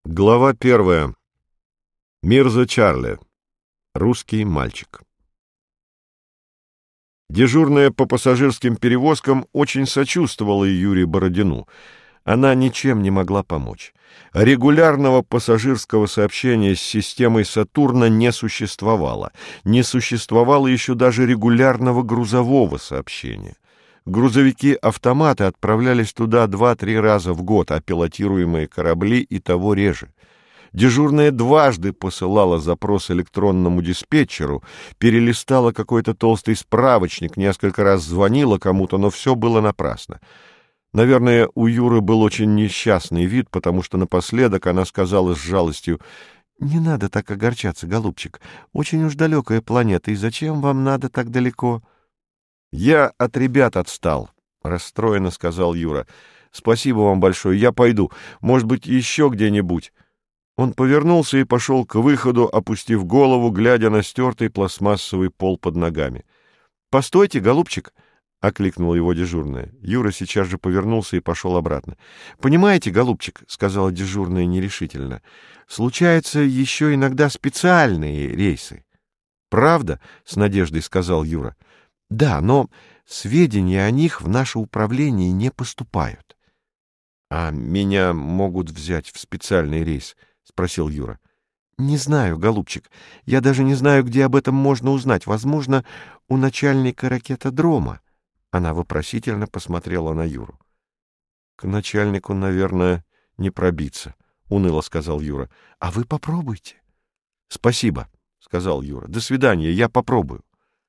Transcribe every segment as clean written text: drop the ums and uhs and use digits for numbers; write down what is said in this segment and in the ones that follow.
Глава 1. Мирза Чарли. Русский мальчик. Дежурная по пассажирским перевозкам очень сочувствовала Юрию Бородину. Она ничем не могла помочь. Регулярного пассажирского сообщения с системой Сатурна не существовало. Не существовало еще даже регулярного грузового сообщения. Грузовики-автоматы отправлялись туда 2-3 раза в год, а пилотируемые корабли и того реже. Дежурная дважды посылала запрос электронному диспетчеру, перелистала какой-то толстый справочник, несколько раз звонила кому-то, но все было напрасно. Наверное, у Юры был очень несчастный вид, потому что напоследок она сказала с жалостью: «Не надо так огорчаться, голубчик. Очень уж далекая планета, и зачем вам надо так далеко?» «Я от ребят отстал», — расстроенно сказал Юра. «Спасибо вам большое, я пойду. Может быть, еще где-нибудь». Он повернулся и пошел к выходу, опустив голову, глядя на стертый пластмассовый пол под ногами. «Постойте, голубчик!» — окликнула его дежурная. Юра сейчас же повернулся и пошел обратно. «Понимаете, голубчик, — сказала дежурная нерешительно, — случаются еще иногда специальные рейсы». «Правда?» — с надеждой сказал Юра. «Да, но сведения о них в наше управление не поступают». «А меня могут взять в специальный рейс?» — спросил Юра. «Не знаю, голубчик. Я даже не знаю, где об этом можно узнать. Возможно, у начальника ракетодрома». Она вопросительно посмотрела на Юру. «К начальнику, наверное, не пробиться», — уныло сказал Юра. «А вы попробуйте». «Спасибо», — сказал Юра. «До свидания, я попробую».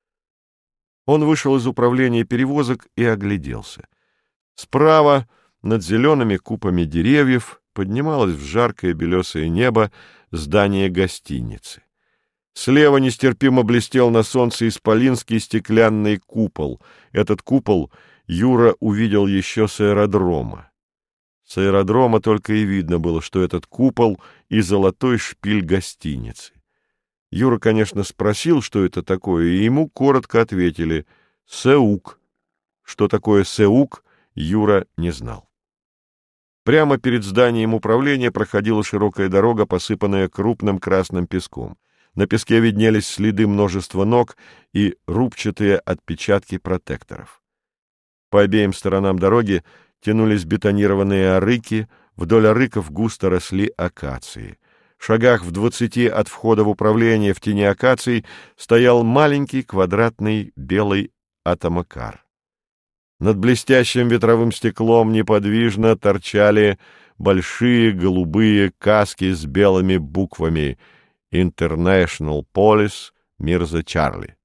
Он вышел из управления перевозок и огляделся. Справа, над зелеными купами деревьев, поднималось в жаркое белесое небо здание гостиницы. Слева нестерпимо блестел на солнце исполинский стеклянный купол. Этот купол Юра увидел еще с аэродрома. С аэродрома только и видно было, что этот купол и золотой шпиль гостиницы. Юра, конечно, спросил, что это такое, и ему коротко ответили: «Сеук». Что такое Сеук, Юра не знал. Прямо перед зданием управления проходила широкая дорога, посыпанная крупным красным песком. На песке виднелись следы множества ног и рубчатые отпечатки протекторов. По обеим сторонам дороги тянулись бетонированные арыки, вдоль арыков густо росли акации. В шагах в 20 от входа в управление в тени акаций стоял маленький квадратный белый атомокар. Над блестящим ветровым стеклом неподвижно торчали большие голубые каски с белыми буквами «International Police Мирза Чарли».